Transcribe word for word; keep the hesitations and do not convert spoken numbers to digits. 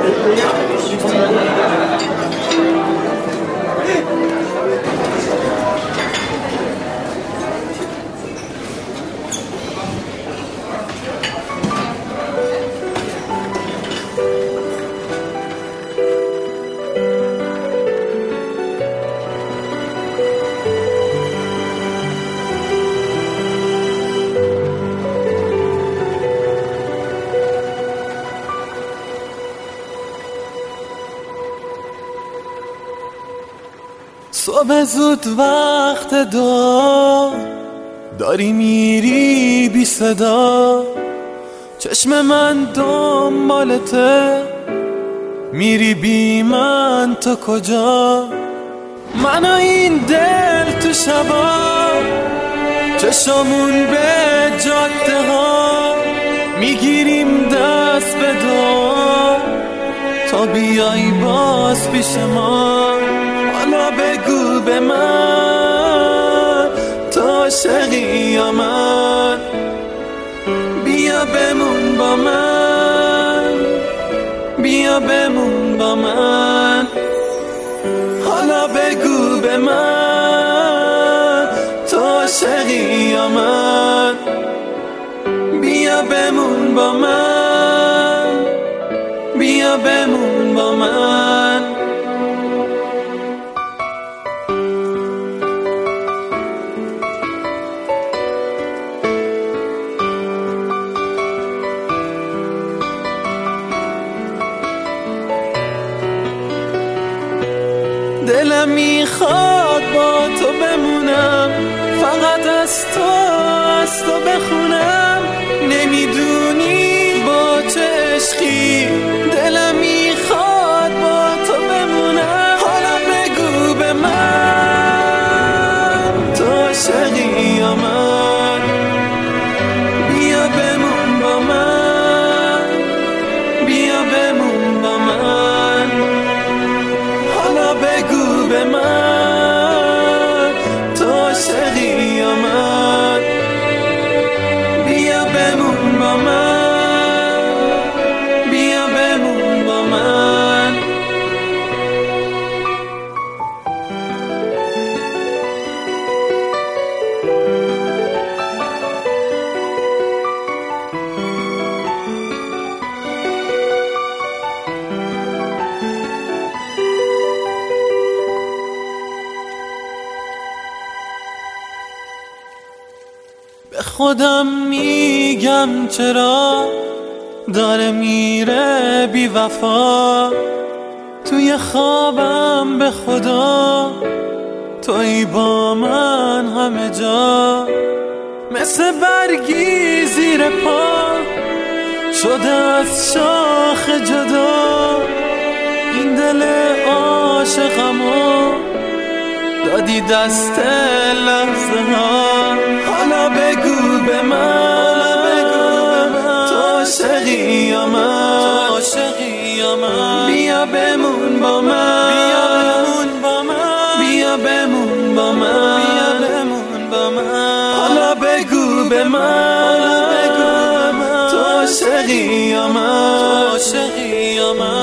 صبح زود وقت دعا داری میری بی صدا، چشم من دنبالته میری بی من تو کجا؟ من و این دل تو شبا چشمون به جاده ها میگیریم دست به دعا تا بیای باز پیش ما. حالا بگو به من تو عاشقی یا من، بیا بمون با من، بیا بمون با من. حالا بگو به من تو عاشقی یا من، بیا بمون با من، بیا بمون با من. دلم میخواد با تو بمونم، فقط از تو از تو بخونم. نمیدونی با چه عشقی دلم میخواد با تو بمونم. حالا بگو به من تو عاشقی یا من، بیا بمون با من، بیا بمون با من. حالا بگو به من تو عاشقی یا من، بیا بمون با من، بیا بمون با من. به خودم میگم چرا داره میره بی وفا، توی خوابم به خدا توی با من همه جا. مثل برگی زیر پا شده از شاخ جدا، این دل عاشقمو دادی دست لحظه ها. حالا بگو به من تو عاشقی یا من، بیا بمون با من، بیا بمون با من. حالا بگو به من تو عاشقی یا من،